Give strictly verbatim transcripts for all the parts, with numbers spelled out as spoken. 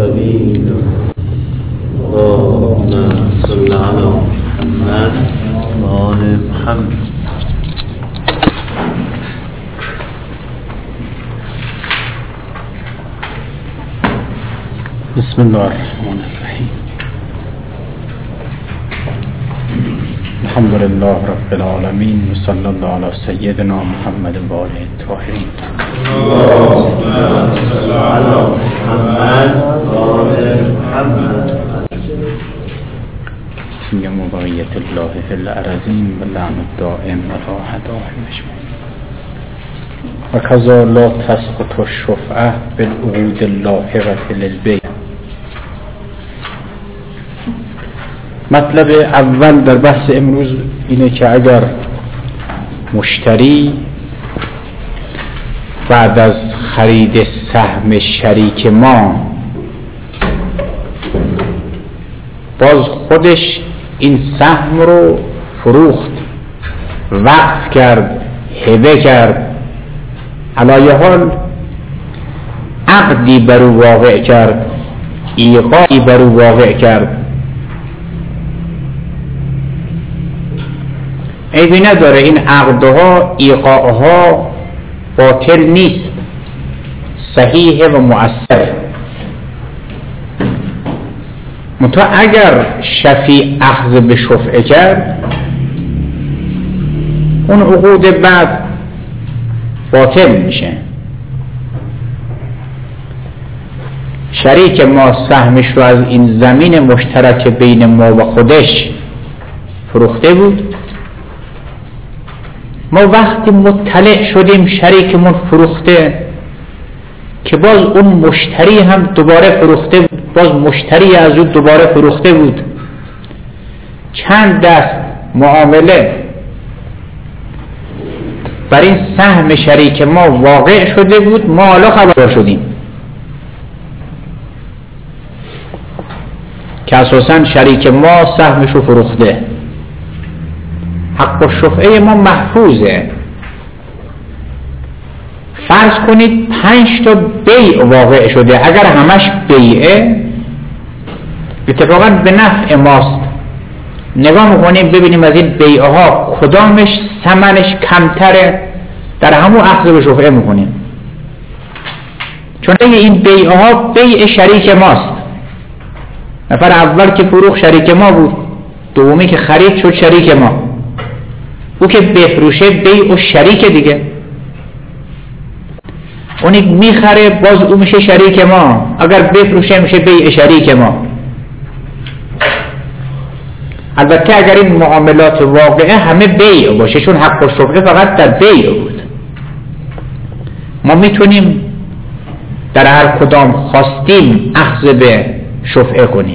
اللهم صل على محمد وآل محمد. بسم الله الرحمن الرحيم. الحمد لله رب العالمين وصلى الله على سيدنا محمد وآله الطاهرين. اللهم صل على محمد وآل محمد. يوم بقية الله في الأرضين واللعن الدائم وراحة دائم أجمعين. وكذا لا تسقط الشفعة بالعقود اللاحقة للبيع. مطلب اول در بحث امروز اینه که اگر مشتری بعد از خرید سهم شریک ما باز خودش این سهم رو فروخت، وقف کرد، هبه کرد، علایه حال عقدی بر او واقع کرد، ایقاعی بر او واقع کرد، عیبی نداره، این عقدها ایقاعها باطل نیست، صحیح و مؤثر. منتها اگر شفیع اخذ به شفعه کرد اون عقود بعد باطل میشه. شریک ما سهمش رو از این زمین مشترک بین ما و خودش فروخته بود، ما وقتی مطلع شدیم شریکمون فروخته که باز اون مشتری هم دوباره فروخته بود، باز مشتری از اون دوباره فروخته بود، چند دست معامله بر این سهم شریک ما واقع شده بود، ما حالا خبر شدیم که اساساً شریک ما سهمش رو فروخته. حق الشفعه ما محفوظه. فرض کنید پنج تا بیع واقع شده، اگر همش بیعه اتفاقا به نفع ماست. نگاه میکنیم ببینیم از این بیعها کدامش ثمنش کمتره، در همون اخذ به شفعه میکنیم، چون این بیعها بیع شریک ماست. نفر اول که فروخ شریک ما بود، دومی که خرید شد شریک ما، او که بفروشه بیع و شریک دیگه، اونی میخره باز او میشه شریک ما، اگر بفروشه میشه بیع شریک ما. البته اگر این معاملات واقعه همه بیع باشه، چون حق الشفعه فقط در بیع بود، ما میتونیم در هر کدام خواستیم اخذ به شفعه کنیم.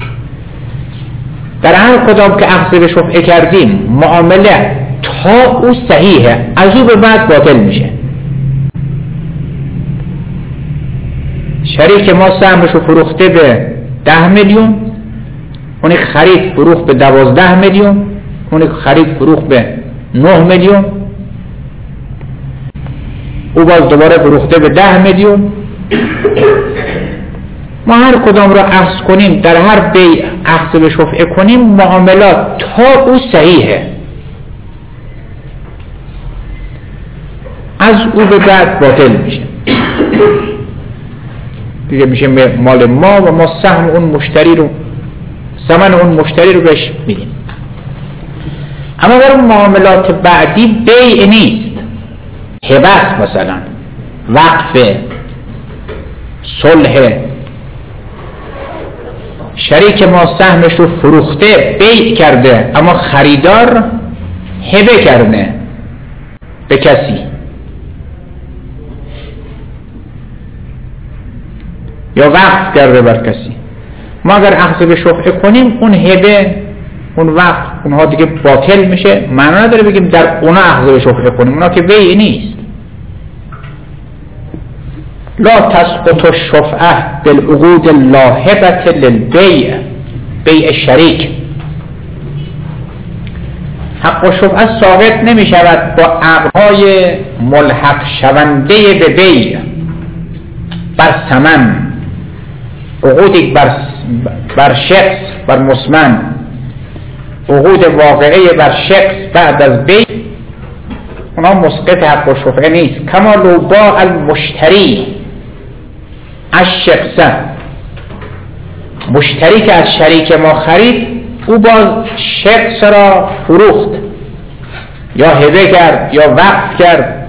در هر کدام که اخذ به شفعه کردیم معامله تا او صحیحه، از او به بعد باطل میشه. شریک ما سهمش رو فروخته به ده میلیون، اونی خرید فروخت به دوازده میلیون، اونی خرید فروخت به نه میلیون، او باز دوباره فروخته به ده میلیون. ما هر کدام را اخذ کنیم، در هر بیع اخذ به شفعه کنیم، معاملات تا او صحیحه، از او به بعد باطل میشه دیگه، میشه مال ما و ما سهم اون مشتری رو، ثمن اون مشتری رو بهش میدیم. اما در اون معاملات بعدی بیع نیست، هبه مثلا، وقف، صلح، شریک ما سهمش رو فروخته بیع کرده اما خریدار هبه کرده به کسی، یا وقف کرده بر کسی. ما اگر اخذ به شفعه کنیم اون هبه، اون وقف، اونها دیگه باطل میشه. معنی نداره بگیم در اونا اخذ به شفعه کنیم، اونا که بیع نیست. لا تسقط الشفعه بالعقود اللاحقه للبیع، بیع شریک. حق الشفعه ثابت نمی شود با عقدهای ملحق شونده به بیع بر ثمن، عقودی بر, بر شخص بر مسمن، عقود واقعی بر شخص بعد از بیع، اونا مسقط حق و شفعه نیست. کما لو باع المشتری از شخصه، مشتری که از شریک ما خرید او باز شخص را فروخت یا هبه کرد یا وقف کرد،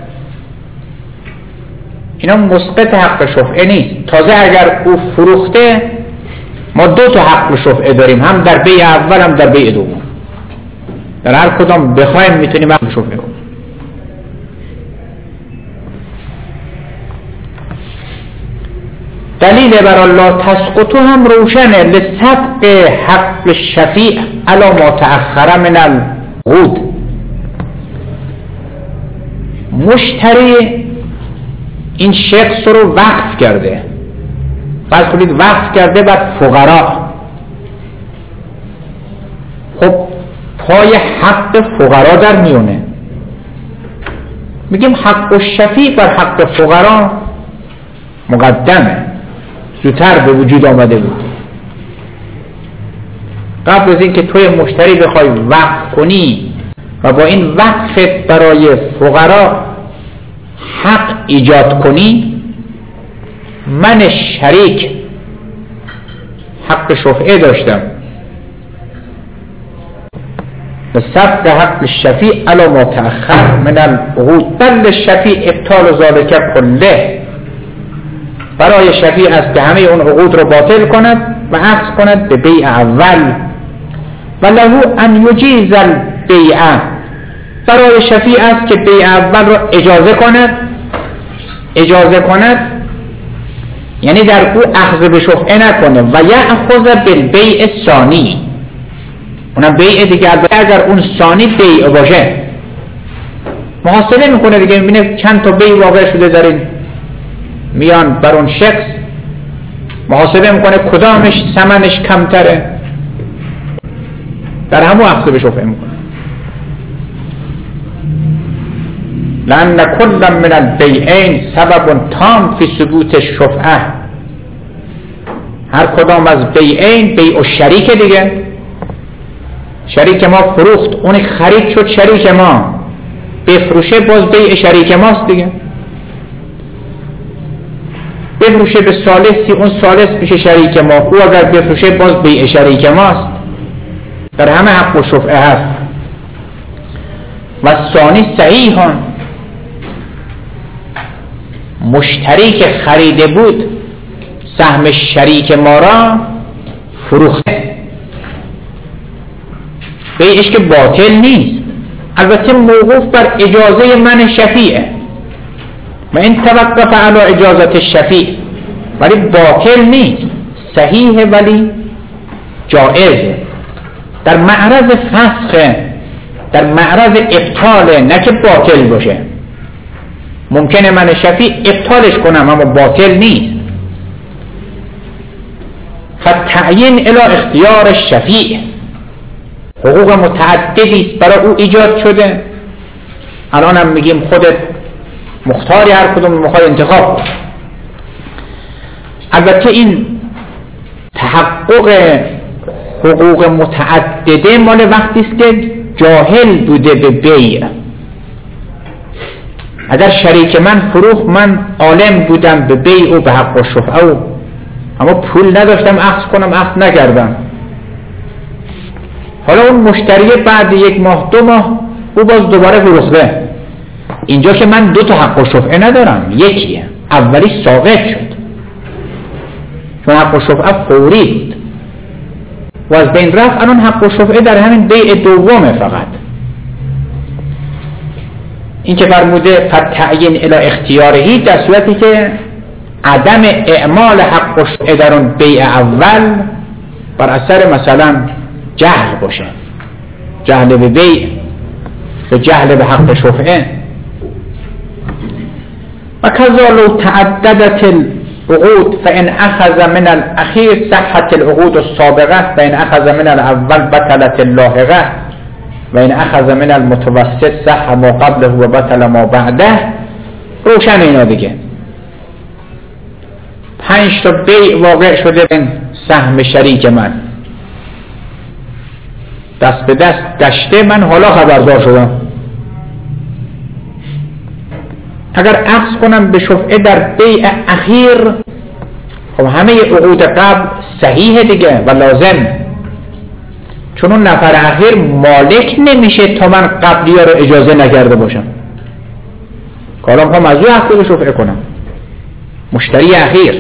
اینا مسقط حق شفعه نیست. تازه اگر او فروخته ما دو تا حق شفعه داریم، هم در بیع اول هم در بیع دوم، در هر کدام بخوایم میتونیم حق شفعه کنیم. دلیل بر الله تسقط هم روشنه، لسبق حق شفیع علی ما تأخر من العقود. مشتری این شخص رو وقف کرده، فرض کنید وقف کرده بر فقرا، خب پای حق فقرا در میونه، میگیم حق الشفیع بر حق فقرا مقدمه، زودتر به وجود آمده بود. قبل از این که توی مشتری بخوای وقف کنی و با این وقفت برای فقرا حق ایجاد کنی، من شریک حق شفعه داشتم. سبق حق الشفیع علی ما تأخر من العقود، بل الشفیع ابطال ذلک کله، برای شفیع است که همه اون عقود رو باطل کند و عکس کند به بیع اول. و له ان یجیز البیع، برای شفیع است که بیع اول رو اجازه کند، اجازه کند یعنی در او اخذ به شفعه نکنه. و یأخذ بالبیع الثانی، اونم بیع دیگه، اگر اون ثانی بیع باشه محاسبه میکنه دیگه، میبینه چند تا بیع واقع شده در این میان بر اون شخص، محاسبه میکنه کدامش ثمنش کمتره، در همون اخذ به شفعه میکنه. لأن كل من البیعین سبب تام فی ثبوت الشفعه، هر کدام از بیعین، بیع و شریک دیگه، شریک ما فروخت، اون خرید شد شریک ما، بفروشه باز بیع شریک ماست دیگه، بفروشه به ثالثی، اون ثالث میشه شریک ما، او اگر بفروشه باز بیع شریک ماست، در همه حق و شفعه هست. و ثانی صحیحان، مشتری که خریده بود سهم شریک ما را فروخته، بیعش که باطل نیست، البته موقوف بر اجازه من شفیعه، و این توقف علی اجازت الشفیع، ولی باطل نیست، صحیحه ولی جائزه، در معرض فسخه، در معرض ابطاله، نه که باطل باشه. ممکنه من شفیع ابطالش کنم اما باطل نیست. فتعیین الی اختیار الشفیع، حقوق متعددی است برای او ایجاد شده، الان هم میگیم خودت مختاری، هر کدوم میخوای انتخاب کن. البته این تحقق حقوق متعدده مال وقتی است که جاهل بوده به بیع. اگر شریک من فروخت، من عالم بودم به بیع و به حق و شفعه و اما پول نداشتم اخذ کنم، اخذ نکردم. حالا اون مشتری بعد یک ماه دو ماه او باز دوباره فروخته، اینجا که من دو تا حق و شفعه ندارم، یکیه، اولی ساقط شد چون حق و شفعه فوری بود و از بین رفت. الان حق و شفعه در همین بیع دومه فقط. این که فرموده فتعیین الی اختیارهی، در صورتی که عدم اعمال حق و شفعه در اون بیع اول بر اثر مثلا جهل باشه، جهل به بیع و جهل به حق شفعه. و کذا لو تعددت العقود فان اخذ من الاخیر صحت العقود السابقه و ان اخذ من الاول بطلت اللاحقه و این اخذ من المتوسط صح ما قبله و بطل ما بعده. روشن اینا دیگه. پنج تا بیع واقع شده به سهم شریک من، دست به دست گشته، من حالا خبردار شدم. اگر عکس کنم به شفعه در بیع اخیر، خب همه عقود قبل صحیحه دیگه و لازم، چون اون نفر اخیر مالک نمیشه تا من قبلی ها رو اجازه نکرده باشم. کارم هم از او عقد به شفعه کنم، مشتری اخیر.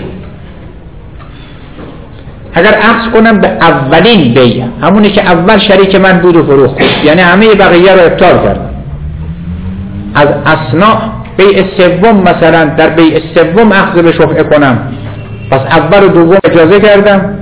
اگر عکس کنم به اولین بیع، همونی که اول شریک من بود و فروخت، یعنی همه بقیه رو ابطال کردم، از اثناء بیع سوم مثلا در بیع سوم عقد به شفعه کنم، پس اول و دوم اجازه کردم،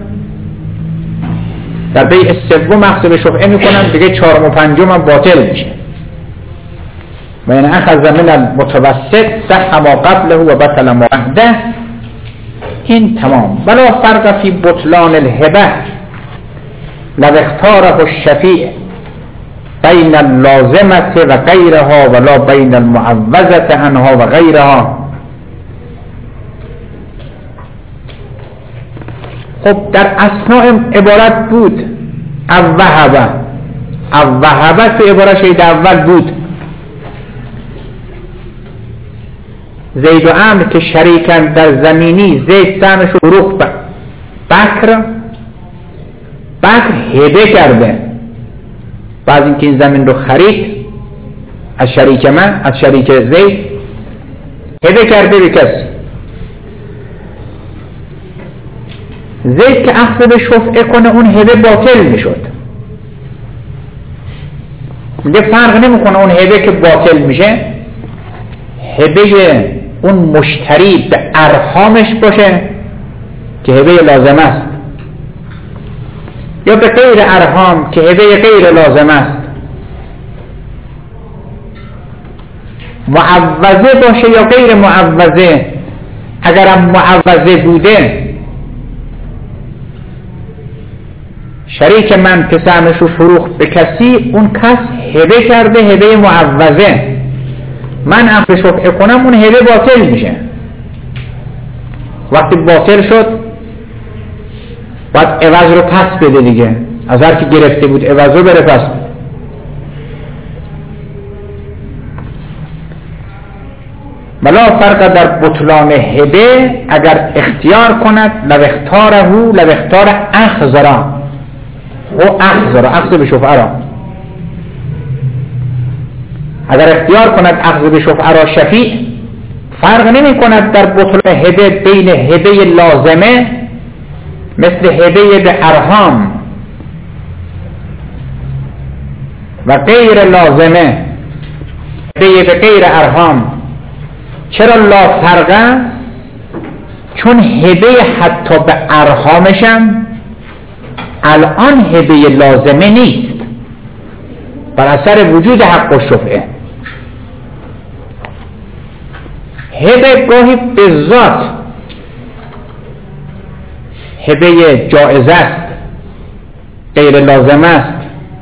در بیع سوم عقد به شفعه میکنم، دیگه چهارم و پنجم هم باطل میشه. و این اخذ من المتوسط صح ما قبله و بطل ما بعده. این تمام. ولا فرق فی بطلان الهبه لو اختاره الشفیع بین اللازمه و غیرها ولا بین المعوضه عنها و غیرها. خب در اثناء عبارت بود اوهبه، اوهبه تو عبارت شید اول بود. زید و عمرو که شریکن در زمینی، زید سهمش رو فروخت به بکر، بکر هبه کرده بعد اینکه این زمین رو خرید از شریک من، از شریک زید هبه کرده به کسی. زید که عقد به شفعه کنه اون هبه باطل میشد. میگه فرق نمیکنه اون هبه که باطل میشه، هبه اون مشتری به ارحامش باشه که هبه لازم است، یا به غیر ارحام که هبه غیر لازم است. معوضه باشه یا غیر معوضه. اگرم معوضه بوده، شریک من که سهمش رو فروخت به کسی، اون کس هبه کرده هبه معوضه، من عقد شفعه کنم اون هبه باطل میشه. وقتی باطل شد باید عوض رو پس بده دیگه، از هر کی گرفته بود عوض رو بره پس بده. ولا فرق در بطلان هبه اگر اختیار کند، لو اختاره لو اختار اخذ را و اخذ را اخذ به شفعه را، اگر اختیار کند اخذ به شفعه را شفیع، فرق نمی کند در بطلان هبه بین هبه لازمه مثل هبه به ارحام و غیر لازمه، هبه به غیر ارحام. چرا لا فرقه؟ چون هبه حتی به ارحامشم الان هبه لازمه نیست بر اثر وجود حق و شفعه. هبه گاهی به ذات هبه جائز است، غیر لازم است.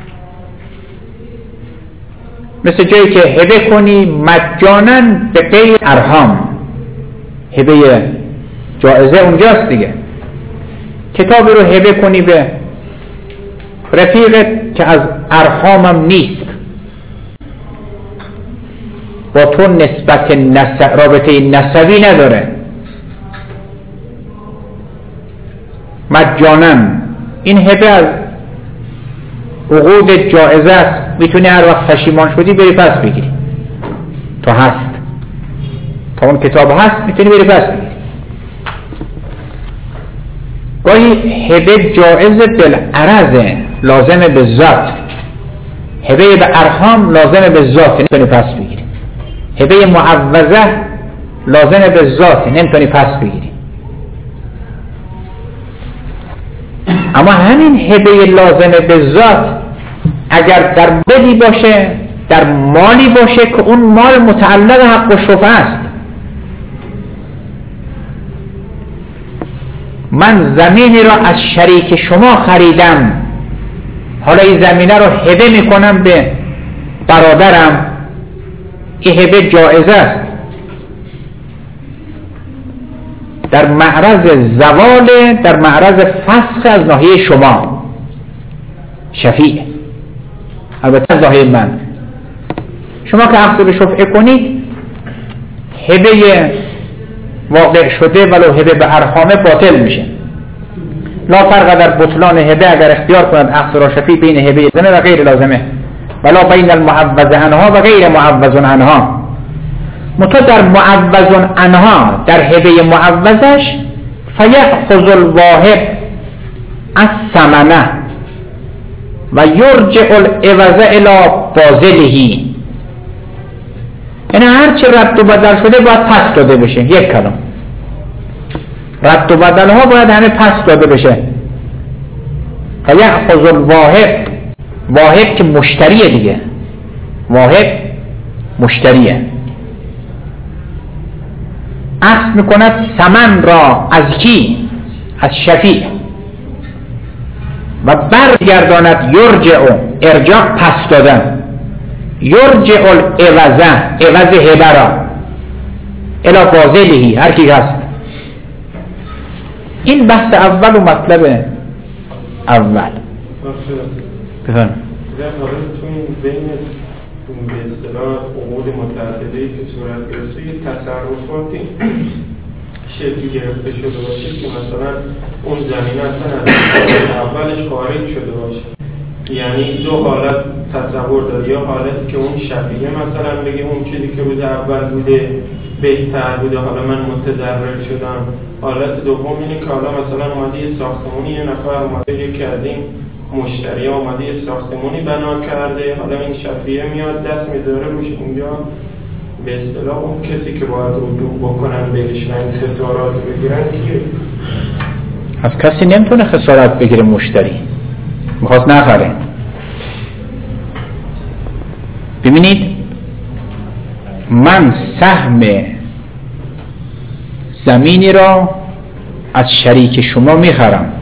مثل جایی که هبه کنی مجانا به غیر ارحام، هبه جائزه اونجاست دیگه. کتابی رو هبه کنی به رفیقت که از ارحامم نیست، با تو نسبت نسب، رابطه نسبی نداره، مجانا، این هبه از عقود جائزه است. میتونی هر وقت پشیمان شدی بری پس بگیری، تا هست، تا اون کتاب هست میتونی بری پس بگیری. گاهی هبه جائز بالعرض، لازم به ذات. هبه به ارحام لازم به ذات، نمیتونی پس بگیری. هبه معوضه لازم به ذات، نمیتونی پس بگیری. اما همین هبه لازم به ذات اگر در بدی باشه، در مالی باشه که اون مال متعلق حق و شفعه است، من زمینی را از شریک شما خریدم، حالا این زمینه رو هبه میکنم به برادرم، این هبه جائز است. در معرض زوال، در معرض فسخ از ناحیه شما شفیع، البته از ناحیه من. شما که عقد به شفعه کنید هبه واقع شده ولو هبه به ارحامه باطل میشه. لا فرق در بطلان هبه اگر اختیار کند عقد را شفیع بین هبه لازمه و غیر لازمه، ولا بین المعوض عنها و غیر معوض عنها. متو در معوض عنها، در هبه معوضش فیأخذ الواهب الثمنه و یرجع العوض الی باذله. یعنی هر چه رد و بدل شده باید پس داده بشه. یک کلام رد و بدل ها باید همه پس داده بشه. فیأخذ الواهب، واهب که مشتریه دیگه، واهب مشتریه، اخذ میکند ثمن را از کی؟ از شفیع و برگرداند یرجع، ارجاع پس دادن، یرجع العوض، عوض هبه را الی باذله، هر کی هست. این بحث اول و مطلب اول. بفرمایید. در حالا تو این بین به اصطلاح عقود متعدده‌ای که صورت گرفته یه تصرفاتی شکل گرفته شده باشه که مثلا اون زمین اصلا از اولش خارج شده باشه، یعنی دو حالت تصور داره. یا حالتی که اون شفیعه مثلا بگه اون چیزی که روز اول بوده بهتر بوده، حالا من متضرر شدم. حالت دوم اینه که حالا مثلا اومده یه ساختمونی، یه نفر اومده یکی از این مشتری اومده یه ساختمونی بنا کرده، حالا این شفیعه میاد دست میذاره روش، اونجا به اصطلاح اون کسی که باید رجوع بکنن بهش و این خسارات بگیرن کیه؟ از کسی نمیتونه خسارات بگیره. مشتری میخواست نخره. ببینید من سهم زمینی را از شریک شما میخرم،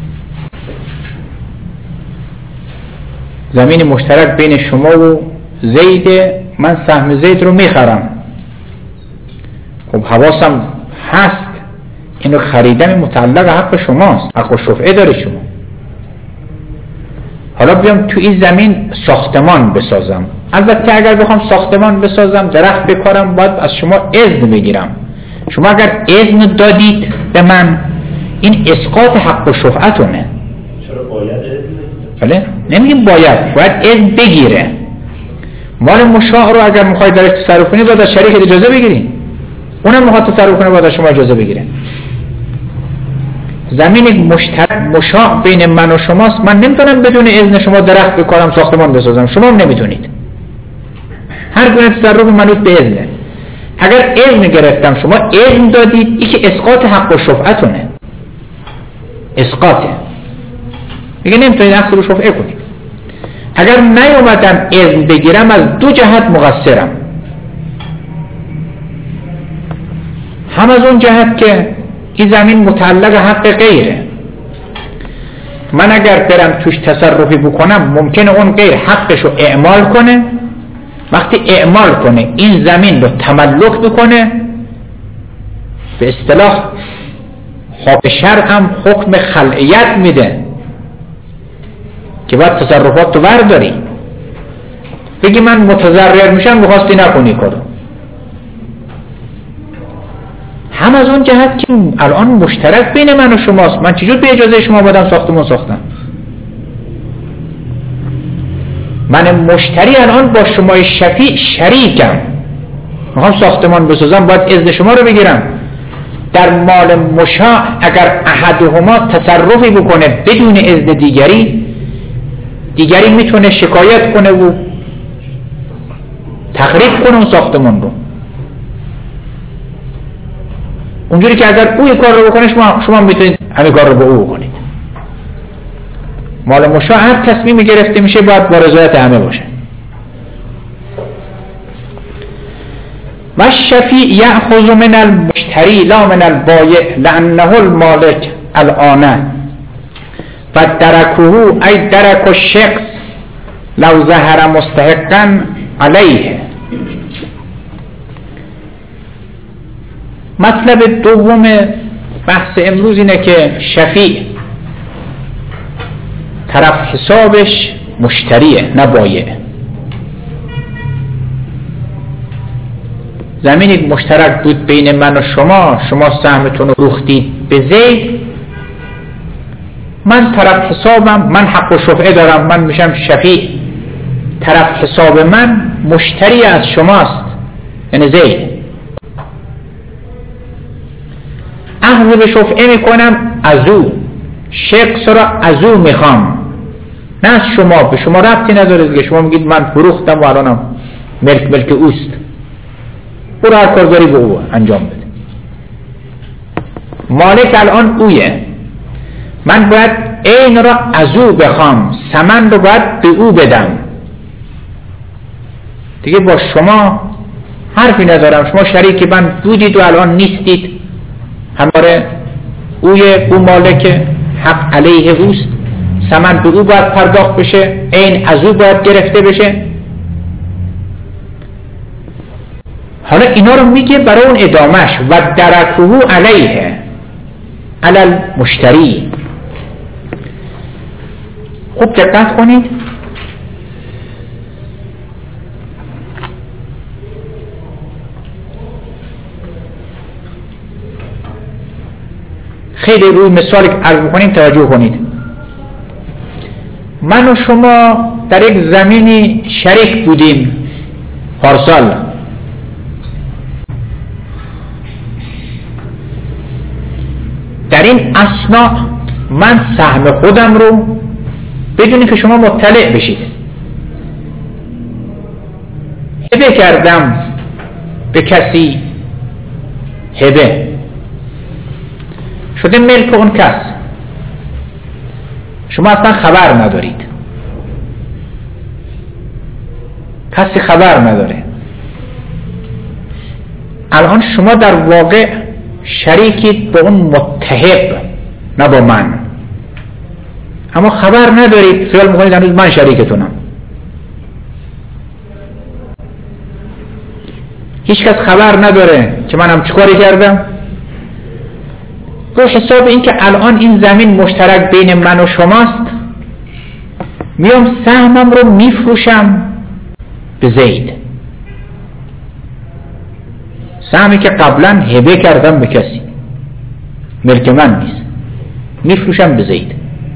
زمین مشترک بین شما و زید، من سهم زید رو میخرم. خب حواسم هست اینو خریدن متعلق حق شماست، حق و شفعه داره شما. حالا بیام تو این زمین ساختمان بسازم. البته اگر بخوام ساختمان بسازم، درخت بکارم، باید از شما اذن بگیرم. شما اگر اذن دادید به من، این اسقاط حق و شفعتونه. چرا باید اذن؟ بله؟ نمیگیم باید، باید اذن بگیره. مال مشاع رو اگر میخواید درش تصرف کنید باید از شریک اجازه بگیرید. اونم میخواد تصرف کنه باید از شما اجازه بگیره. زمین مشترک مشاع بین من و شماست، من نمیتونم بدون اذن شما درخت بکارم، ساختمان بسازم، شما هم نمیتونید. هر گونه تصرف منوط به اذنه. اگر اذن گرفتم، شما اذن دادید، این که اسقاط حق و شفعتونه، اسقاطه، میگه نمیتونید عقد رو شفعه کنید. اگر نیومدم اذن بگیرم، از دو جهت مقصرم. هم از اون جهت که این زمین متعلق حق غیره، من اگر برم توش تصرفی بکنم ممکنه اون غیر حقش رو اعمال کنه. وقتی اعمال کنه این زمین رو تملک بکنه، به اصطلاح حق شرع هم حکم خلعیت میده که باید تصرفات رو برداری. بگی من متضرر میشم، میخواستی نکنی کارو. هم از اون جهت که الان مشترک بین من و شماست، من چجور به اجازه شما بادم ساختمون ساختم؟ من مشتری الان با شما شفیع شریکم، میخوام ساختمان بسازم، باید اذن شما رو بگیرم. در مال مشاع اگر احدهما تصرفی بکنه بدون اذن دیگری، دیگری میتونه شکایت کنه و تخریب کنه اون ساختمان رو. اونجوری که اگر او کار رو بکنه، شما شما میتونید همین کار رو با او بکنید. مال مشاع هر تصمیمی گرفته میشه باید با رضایت همه باشه. و الشفیع یأخذ من المشتری لا من البایع لأنه المالک الآن و درکه ای درک الشخص لو ظهر مستحقا علیه. مطلب دوم بحث امروز اینه که شفیع طرف حسابش مشتریه نه بایع. زمینی مشترک بود بین من و شما، شما سهمتون رو فروختید به زید، من طرف حسابم، من حق و شفعه دارم، من میشم شفیع، طرف حساب من مشتری از شماست یعنی زید. اخذ به شفعه میکنم از او، شخص را از او میخوام نه از شما. به شما ربطی نداره دیگه، شما میگید من فروختم و الانم ملک ملک اوست، برو هر کار داری به او انجام بده. مالک الان اویه، من باید این را از او بخوام، ثمن رو باید به او بدم دیگه. با شما حرفی ندارم، شما شریک من بودید و الان نیستید، هماره اوی او مالک، حق علیه اوست، ثمن به او باید پرداخت بشه، این از او باید گرفته بشه. حالا اینا رو میگه برای اون ادامش و درکهو علیه علل مشتری. خوب دقت کنید، خیلی روی مثال عرض کنیم توجه کنید. من و شما در یک زمینی شریک بودیم پارسال، در این اثنا من سهم خودم رو بدون که شما مطلع بشید هبه کردم به کسی، هبه شده ملک اون کس، شما اصلا خبر ندارید، کسی خبر نداره. الان شما در واقع شریکید با اون متحب نه با من، اما خبر ندارید، خیال میکنید هنوز من شریکتونم. هیچ کس خبر نداره که منم چیکاری کردم. رو حساب این که الان این زمین مشترک بین من و شماست، میام سهمم رو میفروشم به زید، سهمی که قبلا هبه کردم به کسی، ملک من نیست، میفروشم به زید،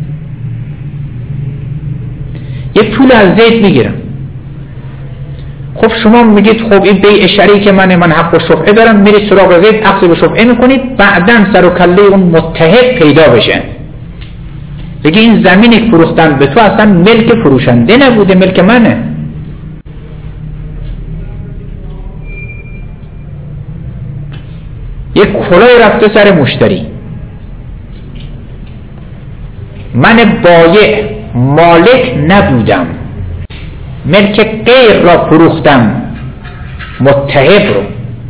یه پول از زید میگیرم. خب شما میگید خب این بیع شریک منه، من حق و شفعه دارم، میرید سراغ زید اخذ به شفعه میکنید، بعدن سر و کله اون متحد پیدا بشه، بگه این زمینی فروختن به تو اصلا ملک فروشنده نبوده، ملک منه. یک کلاه رفته سر مشتری، من بایع مالک نبودم، ملک غیر را فروختم، متحب رو.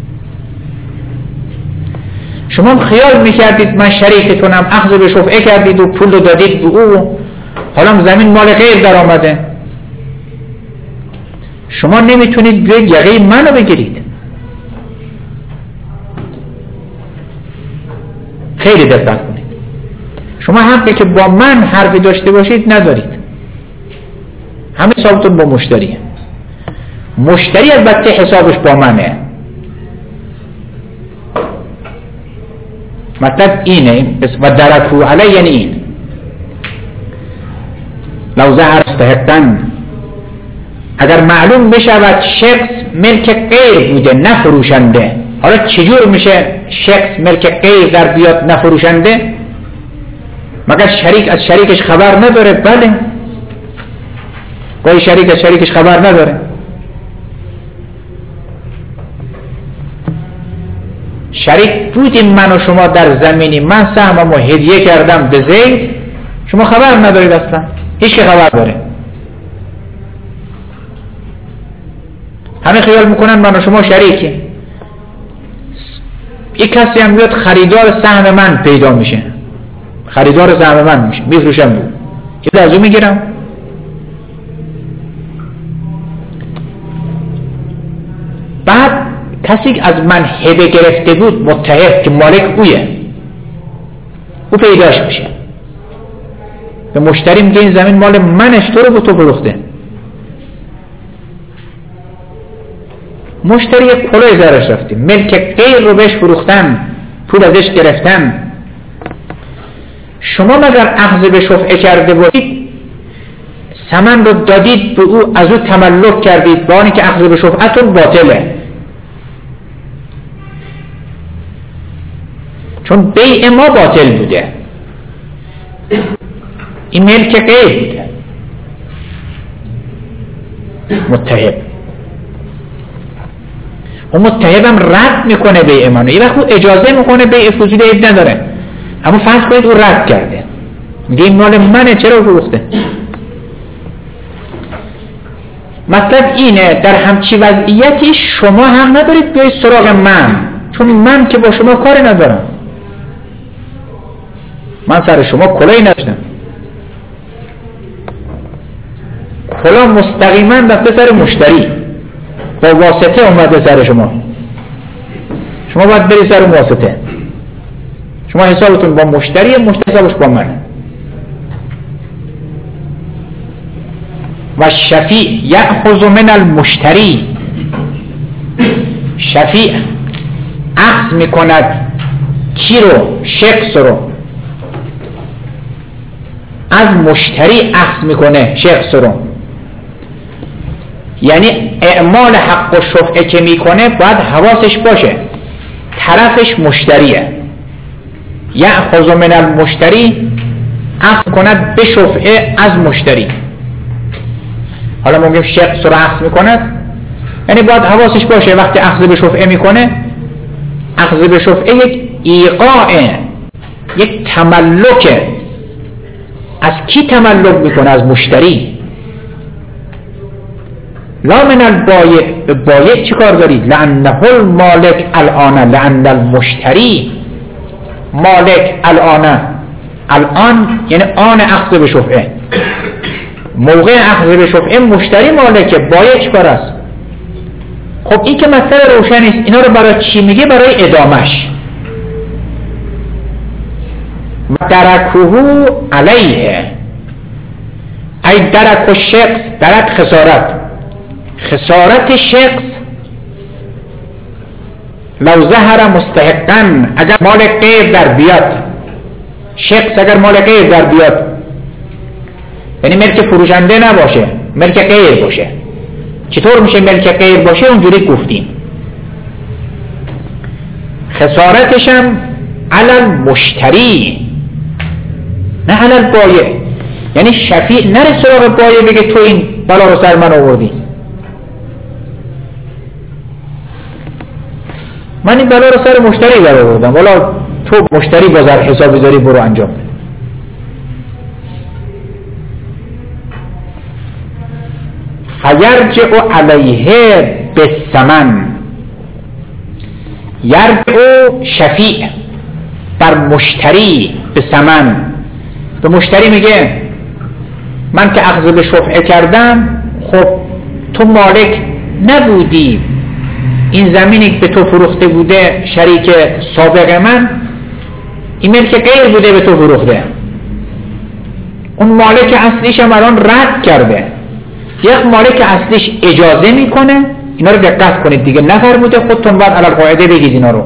شما خیال میکردید من شریکتونم، اخذ به شفعه کردید و پول رو دادید به او، حالا زمین مال غیر در آمده، شما نمیتونید به یقه منو بگیرید. خیلی دقت کنید، شما حقی که با من حرفی داشته باشید ندارید، همه حسابتون با مشتریه. مشتری البته حسابش با منه. مطلب اینه و درکو علی یعنی این لو ظهر استحقاً، اگر معلوم بشود شخص ملک غیر بوده نه فروشنده. حالا چجور میشه شخص ملک غیر در بیاد نه فروشنده؟ مگر شریک از شریکش خبر نداره؟ بله، گاهی شریک از شریکش خبر نداره. شریک بودیم من و شما در زمینی، من سهممو هدیه کردم به زید، شما خبر ندارید اصلا، هیچ خبر داره. همه خیال میکنن من و شما شریکیم. یک کسی هم بیاد خریدار سهم من پیدا میشه، خریدار سهم من میشه، میفروشم بود، یه از اون میگیرم. بعد کسی از من هبه گرفته بود، متحد که مالک اویه، او پیداش میشه، به مشتری میگه این زمین مال منش، تو رو به تو فروخته. مشتری یک پلوی زرش رفته، ملک غیر رو بهش فروختن، پول ازش گرفتن. شما مگر اخذ به شفعه کرده باشید، ثمن رو دادید به او، از او تملک کردید، با آنی که اخذ به شفعتون باطله، چون بیع ما باطل بوده، این ملک غیر بوده. متهب و متهبم رد میکنه بیع منو، یه وقت اجازه میکنه بیع فضولی عیب نداره، اما فرض کنید او رد کرده، میگه این مال منه، چرا فروخته؟ مطلب اینه در همچی وضعیتی شما هم ندارید بیایید سراغ من، چون من که با شما کاری ندارم، من سر شما کلاهی نداشتم، کلاه مستقیما رفته سر مشتری، با واسطه اومده سر شما، شما باید بری سر واسطه. شما حسابتون با مشتری، مشتری حسابش با من. و شفیع یأخذ من المشتری، شفیع اخذ میکند کی رو؟ شخص رو از مشتری اخذ میکنه، شخص رو. یعنی اعمال حق و شفعه که میکنه باید حواسش باشه طرفش مشتریه. یأخذ من المشتری، اخذ کند به شفعه از مشتری. حالا ما میگیم شخص رو اخذ میکند، یعنی باید حواسش باشه وقتی اخذ به شفعه میکنه، اخذ به شفعه یک ایقاعه، یک تملکه. از کی تملک میکنه؟ از مشتری. لا من البایع، به بایع چی کار دارید؟ لأنه المالک الان، لأن المشتری مالک الان. الان یعنی آن اخذ به شفعه، موقع اخذ به شفعه مشتری مالکه، بایع چی کار است؟ خب این که مسئله روشن است، اینا رو برای چی میگه؟ برای ادامش. و درکوهو علیه، ای درک و شخص، درک خسارت، خسارت شخص. لو ظهر مستحقاً، اگر مال غیر در بیاد، شخص اگر مال غیر در بیاد، یعنی ملک فروشنده نباشه، ملک غیر باشه. چطور میشه ملک غیر باشه؟ اونجوری گفتیم خسارتش هم علل مشتری، نه علل بایع. یعنی شفیع نره سراغ بایع بگه تو این بلا رو سر من آوردی، من این بلا رو سر مشتری در آوردم، والا تو مشتری بازار حسابی داری، برو انجام بده. فیرجع علیه بالثمن، یرجع شفیع بر مشتری به ثمن. به مشتری میگه من که اخذ به شفعه کردم، خب تو مالک نبودی، این زمینی که به تو فروخته بوده شریک سابق من، این ملک غیر بوده به تو فروخته، اون مالک اصلیش هم الان رد کرده. یک مالک اصلیش اجازه میکنه، اینا رو دقت کنید دیگه، نفرموده خودتون باید علل قاعده بگید اینا رو.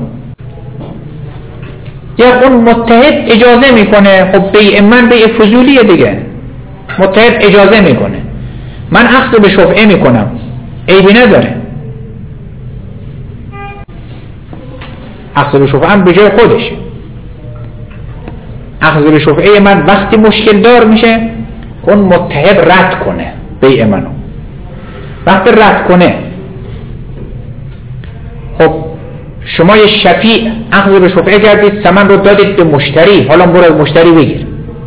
یک اون متحد اجازه میکنه، خب بیع من بیع فضولیه دیگه، متحد اجازه میکنه، من اخذ به شفعه میکنم، عیبی نداره، اخذ به شفعه هم به جای خودش. اخذ به شفعه من وقتی مشکل دار میشه، اون متحد رد کنه بیع منو. وقتی رد کنه، خب شما یه شفیع اخذ به شفعه کردید، ثمن رو دادید به مشتری، حالا برو از مشتری بگیر.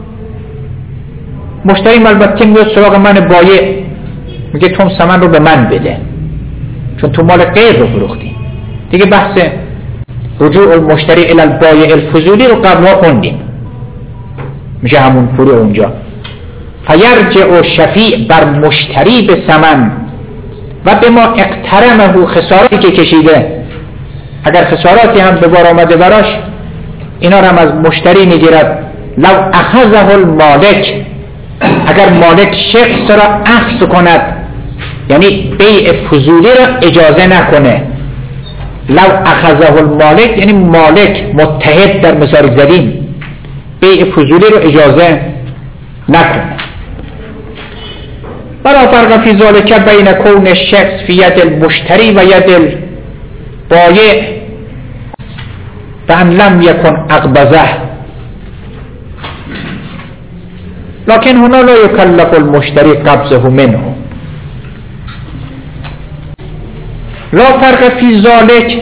مشتری البته میاد سراغ من بایع، میگه تو ثمن رو به من بده، چون تو مال غیر رو فروختی. دیگه بحث رجوع المشتری الی البایع الفضولی رو قبلا خوندیم، میشه همون فروع اونجا. فیرجع شفیع بر مشتری به ثمن و به ما اقترمه، خسارتی که کشیده، اگر خساراتی هم به بار آمده براش، اینا را هم از مشتری میگیرد. لو اخذه المالک، اگر مالک شخص را اخذ کند، یعنی بیع فضولی را اجازه نکنه. لو اخذه المالک یعنی مالک متحد در مثال زدیم بیع فضولی را اجازه نکنه. ولا فرق فی ذلک بین کون الشخص فی ید المشتری و ید البایع فان لم یکن اقبضه، لكن هنا لا يكلف المشتري قبضه منه. لا فرق في ذلك،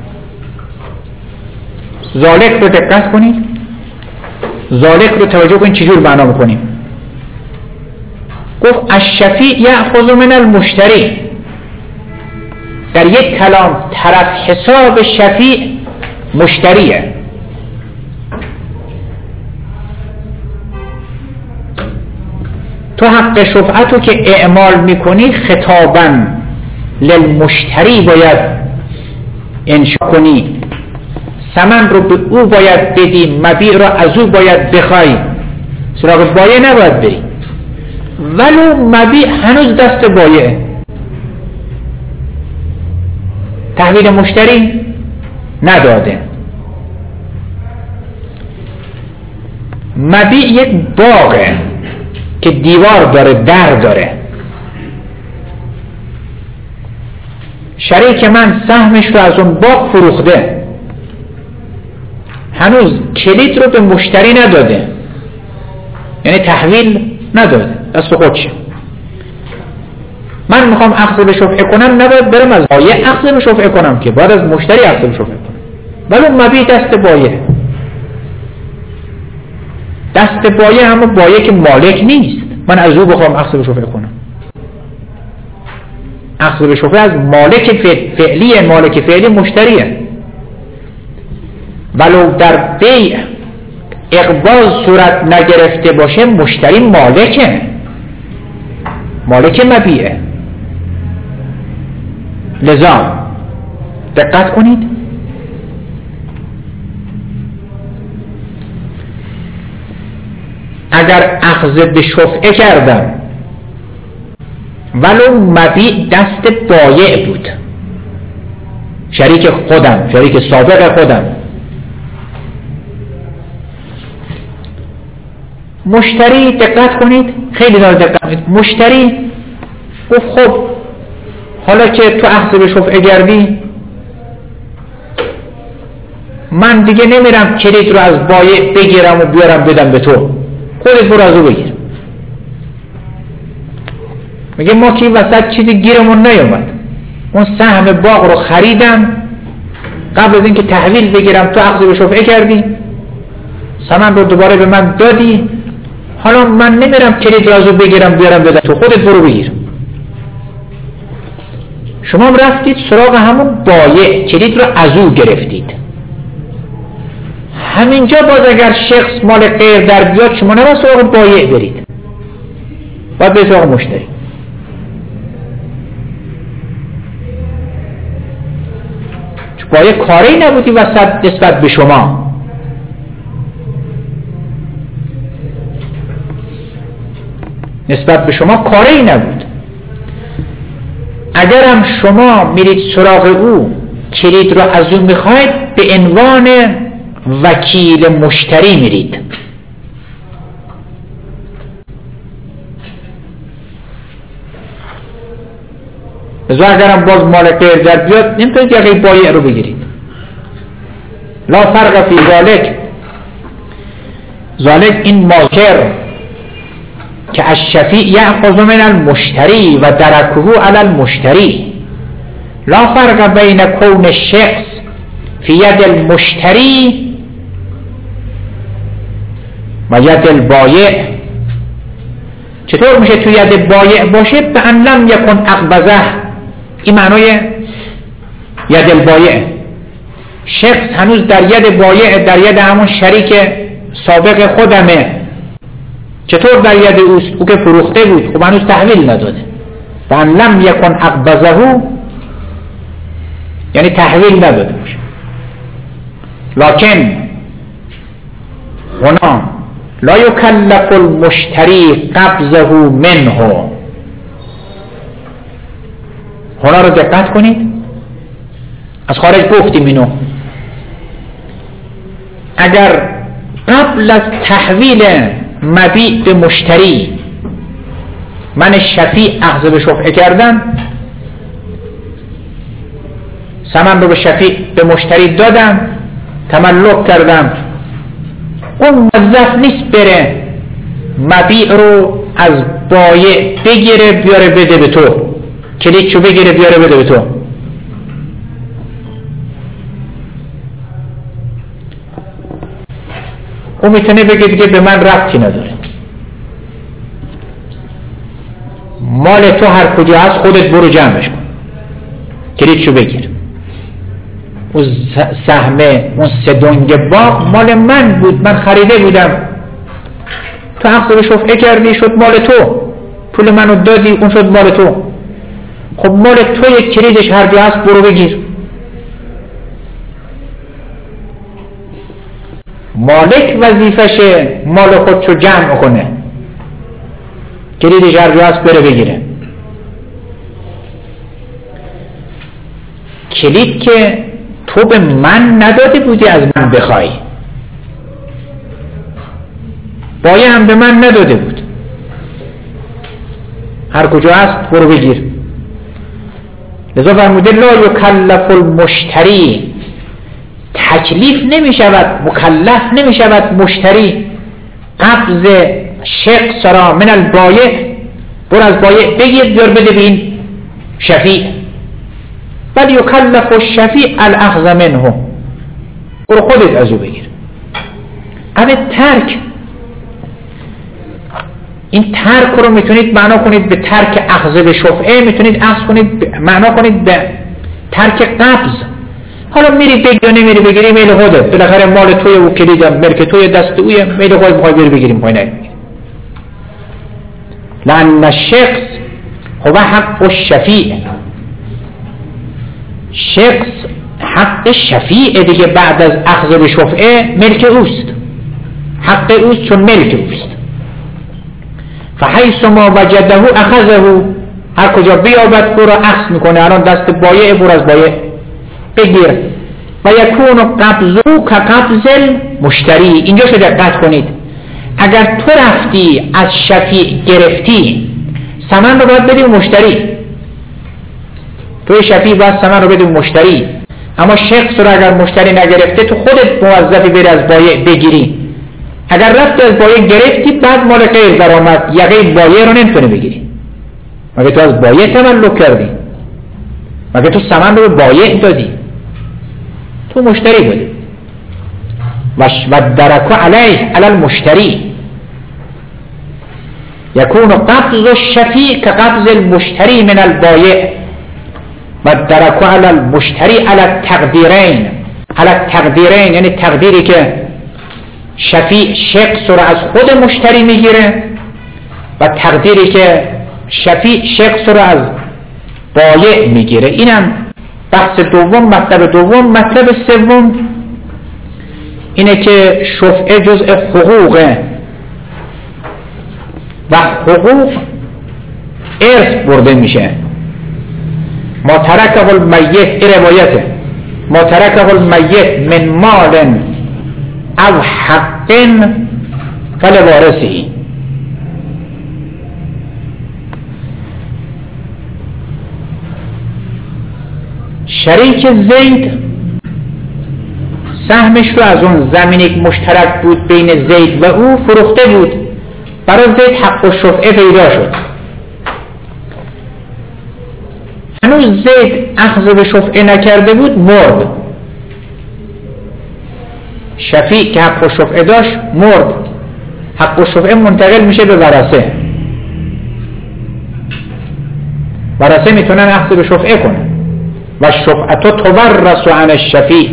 ذلك رو دقت کنید، ذلك رو توجه کنید چجور معنا میکنیم. گفت الشفیع یأخذ من المشتری، در یک کلام طرف حساب شفیع مشتریه. تو حق شفعتو که اعمال میکنی خطاباً للمشتری باید انشا کنی، ثمن رو به او باید بدی، مبیع رو از او باید بخوای، سراغ بایع نباید بری. ولو مبیع هنوز دست بایع، تحویل مشتری نداده. مبیع یک باغه که دیوار داره، در داره. شریک من سهمش رو از اون باغ فروخته، هنوز کلید رو به مشتری نداده، یعنی تحویل نداده، دست خودشه. من میخوام اخذ به شفعه کنم، نباید برم از بایع اخذ به شفعه کنم که باید از مشتری اخذ به شفعه کنم. ولی مبیع دست بایع، دست بایع همون بایع که مالک نیست، من از او بخوام اخذ به شفعه کنم. اخذ به شفعه از مالک فعلی، مالک فعلی مشتریه. ولو در بیع اقباض صورت نگرفته باشه، مشتری مالکه، مالک مبیعه. لذا دقت کنید، اگر اخذ به شفعه کردم ولو مبیع دست بایع بود، شریک خودم، شریک سابق خودم، مشتری دقت کنید، خیلی دار دقت کنید، مشتری گفت خب حالا که تو اخذ به شفعه کردی، من دیگه نمیرم کلید رو از بایع بگیرم و بیارم بدم به تو، خودت برو از او بگیر. میگه ما که وسط چیزی گیرمون نیومد، اون سهم باغ رو خریدم، قبل از اینکه تحویل بگیرم تو اخذ به شفعه کردی، ثمن رو دوباره به من دادی، حالا من نمیرم کلید رو از او بگیرم بیارم بدم تو، خودت برو بگیر. شما رفتید سراغ همون بایع، کلید رو از او گرفتید. همینجا باز اگر شخص مال غیر در بیاد، شما نباید سراغ بایع برید، باید به سراغ مشتری. چون بایع کاری نبودی وسط نسبت به شما. نسبت به شما کاری نبود. اگرم شما میرید سراغ او، کلید رو از او میخواید، به عنوان وکیل مشتری میرید. ازا اگرم باز مال غیر در بیاد، نمیتونید یقه بایع رو بگیرید. لا فرق فی ذالک، ذالک این ماکر که الشفیع یأخذ من المشتری و درکه علی المشتری. لا فرق بین کون الشخص فی ید المشتری و ید البایع. چطور میشه تو ید بایع باشه؟ به ان لم یکن اقبضه، این معنای ید البایع. شخص هنوز در ید بایع، در ید همون شریک سابق خودمه. چطور در ید اوست؟ او که فروخته بود، خب هنوز تحویل نداده. به ان لم یکن اقبضه یعنی تحویل نداده باشه. لکن هنا لا یکلف المشتری قبضه منه. هنا رو دقت کنید، از خارج گفتیم اینو. اگر قبل از تحویل مبیع به مشتری من شفیع اخذ به شفعه کردم، ثمن رو به شفیع به مشتری دادم، تملک کردم، اون موظف نیست بره مبیع رو از بایع بگیره بیاره بده به تو، کلیدشو بگیره بیاره بده به تو. اون میتونه بگه دیگه به من ربطی نداره، مال تو هر کجا هست خودت برو جمعش کن، کلیدشو بگیر. اون سهمه، اون سه دنگ باغ مال من بود، من خریده بودم، تو اخذ به شفعه کردی شد مال تو، پول منو دادی اون شد مال تو. خب مال تو یک کلیدش هر جا هست برو بگیر. مالک وظیفشه مال خودشو جمع کنه، کلیدش هر جا هست بره بگیره. کلید که تو به من نداده بودی از من بخوای، بایع هم به من نداده بود، هر کجا هست برو بگیر. لذا فرموده لا یکلف المشتری، تکلیف نمی شود، مکلف نمی شود مشتری قبض شخص را من البایع، برو از بایع بگیر بیار بده به این شفیع، بل یکلف الشفیع الاخذ منه، برو خودت از او بگیر. اما ترک، این ترک رو میتونید معنا کنید به ترک اخذ به شفعه، میتونید اخذ کنید معنا کنید به ترک قبض. حالا میری بگی یا نمیری بگیری میل خودت، بالاخره مال توی و کلیدم ملک توی دست اوی، میل خودت میخوای بری بگیریم پای نگیری. لأن الشخص هو حق الشفیع، شخص حق شفیع دیگه بعد از اخذ به شفعه ملک اوست، حق اوست چون ملک اوست. فحیث ما وجده اخذه، هر کجا بیابد برو اخذ میکنه، الان دست بایع برو از بایع بگیر. و یکون قبضو که قبض مشتری. اینجا شو دقت کنید، اگر تو رفتی از شفیع گرفتی ثمن رو باید بدی به مشتری، توی شفیع باید ثمن رو بدی به مشتری، اما شخص رو اگر مشتری نگرفته تو خودت موظفی بری از بایع بگیری. اگر رفتی از بایع گرفتی بعد مال غیر درآمد، یقه بایع رو نمیتونه بگیری، مگه تو از بایع تملک کردی، مگه تو ثمن رو به بایع دادی، تو مشتری بودی. و درکو علیه علی المشتری یکون قبض الشفیع که قبض المشتری من البایع و درکو علی المشتری علی التقدیرین. علی التقدیرین یعنی تقدیری که شفیع شخص رو از خود مشتری میگیره و تقدیری که شفیع شخص رو از بایع میگیره. اینم بحث دوم، مطلب دوم. مطلب سوم اینه که شفعه جزء حقوقه و حقوق ارث برده میشه. ما ترکه المیت، این روایته، ما ترکه المیت من مال او حق فلوارثه. شریک زید سهمش رو از اون زمینی که مشترک بود بین زید و او فروخته بود، برای زید حق الشفعه پیدا شد. هنوز زید اخذ به شفعه نکرده بود، مرد. شفیع که حق الشفعه داشت مرد، حق الشفعه منتقل میشه به ورثه. ورثه میتونن اخذ به شفعه کنن و شفعه تورث عن الشفیع.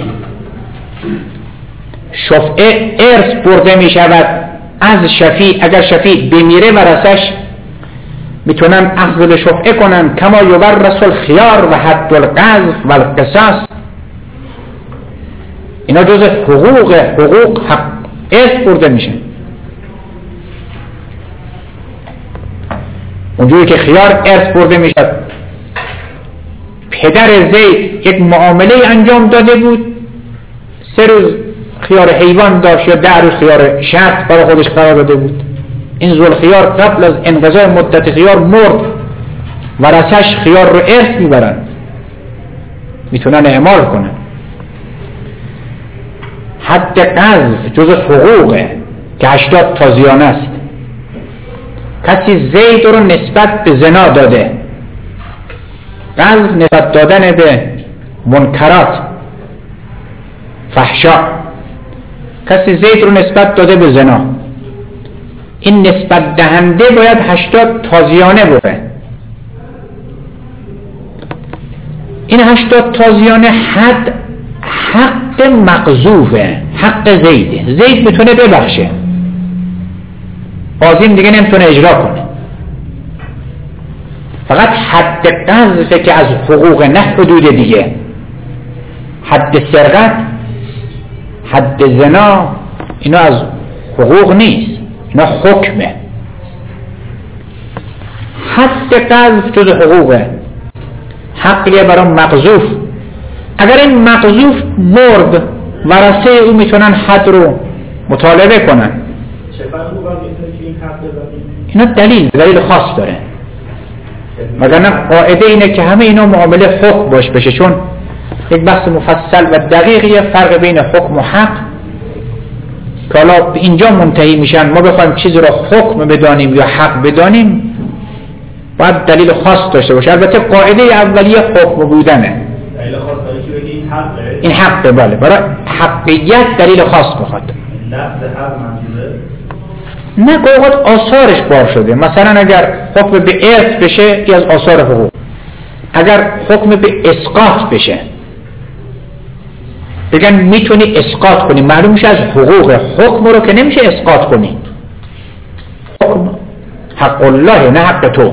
شفعه ارث برده می شود از شفیع. اگر شفیع بمیره ورثش میتونن اخذ به شفعه کنن، کما یورث الخیار و حد القذف و القصاص. اینا جز حقوق حقوق حق ارث برده میشه. اونجوری که خیار ارث برده میشه. پدر زید یک معامله انجام داده بود، سه روز خیار حیوان داشت یا ده روز خیار شرط برای خودش قرار داده بود. این ذوالخیار قبل از انقضای مدت خیار مرد، ورثش خیار رو ارث میبرن، میتونن اعمال کنن. حد قذف جز حقوقه که هشتاد تازیانه است. کسی زید رو نسبت به زنا داده، قذف نسبت دادن به منکرات فحشا، کسی زید رو نسبت داده به زنا، این نسبت دهنده باید هشتاد تازیانه بره. این هشتاد تازیانه حد حق مقذوفه، حق زیده. زید میتونه ببخشه، قاضی دیگه نمیتونه اجرا کنه. فقط حد قذفه که از حقوق، نه حدود دیگه. حد سرقت، حد زنا، اینا از حقوق نیست، اینا حکمه. حد قذف جز حقوقه، حقیه برای مقذوف. اگر این مقذوف مرد، ورثه او میتونن حد رو مطالبه کنن. اینا دلیل دلیل خاص داره، وگرنه قاعده اینه که همه اینا معامله حکم باش بشه، چون یک بحث مفصل و دقیقیه فرق بین حکم و حق که حالا به اینجا منتهی میشن. ما بخوایم چیزی رو حکم بدانیم یا حق بدانیم باید دلیل خاص داشته باشه. البته قاعده اولیه حکم بودنه، دلیل خاص داره که بگی این حقه، این حقه. بله، برای حقیت دلیل خاص بخواد. نفس حق منظوره نه، قوقات آثارش بار شده. مثلا اگر حکم به ارث بشه ای از آثار حقوق، اگر حکم به اسقاط بشه بگن میتونی اسقاط کنی، معلوم میشه از حقوق. حکم رو که نمیشه اسقاط کنی، حکم حق الله نه حق تو،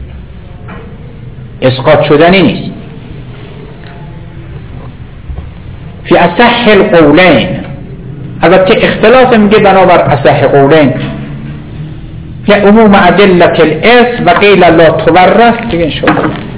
اسقاط شدنی نیست. فی اصح القولین، البته اختلاف میگه بنابر اصح قولین که عموم ادله الارث و قیل لا تورث دیگه شد.